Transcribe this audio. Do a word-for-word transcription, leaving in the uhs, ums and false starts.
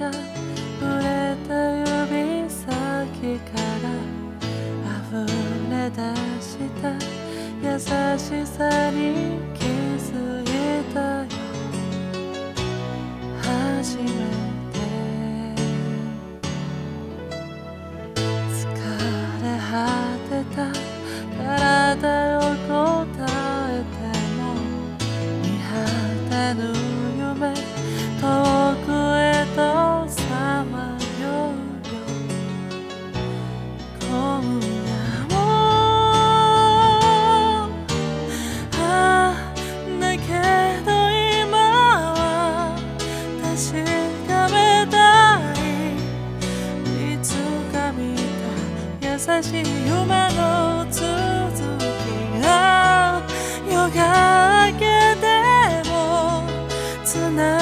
が触れた指先から溢れ出した優しさに気づいたよ初めて疲れ果てた体を答えても見果てぬ夢遠くへとさまようよ今夜もあだけど今は確かめたいいつか見た優しい夢の続きが夜が明けてもつな